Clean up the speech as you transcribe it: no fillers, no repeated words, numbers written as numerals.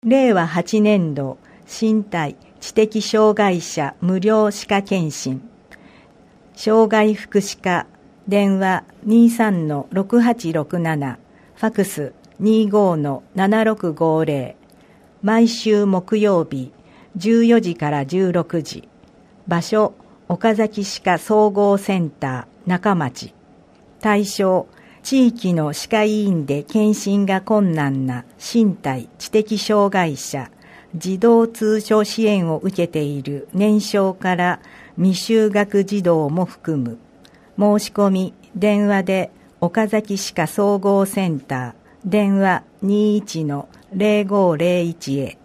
令和8年度身体知的障害者無料歯科検診。障害福祉課電話 23-6867 ファクス 25-7650 毎週木曜日14時から16時。場所岡崎歯科総合センター中町。対象地域の歯科医院で検診が困難な身体知的障害者、児童通所支援を受けている年少から未就学児童も含む。申し込み電話で岡崎歯科総合センター電話 21-0501 へ。